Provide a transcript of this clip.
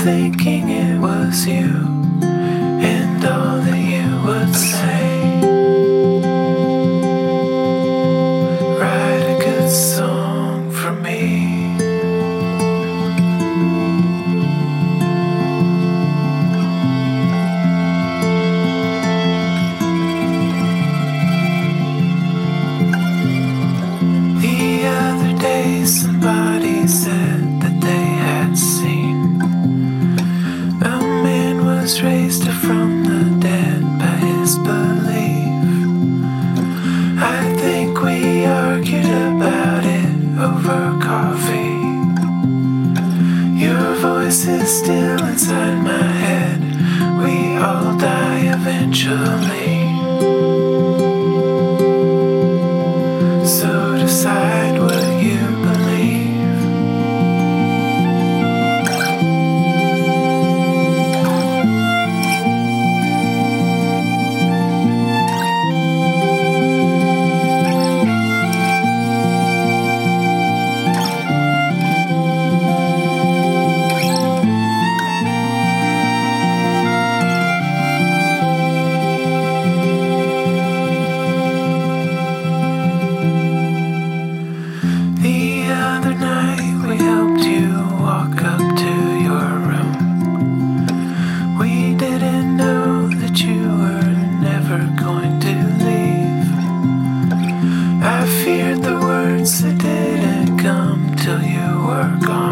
thinking it was you and all that you would say. Write a good song for me. The other day somebody said that they had seen a man was raised from the dead by his belief. I think we argued about it over coffee. Your voice is still inside my head. We all die eventually. So decide what you believe. The other night we helped you walk up to your room. We didn't know that you were never going to leave. I feared the words that didn't come till you were gone.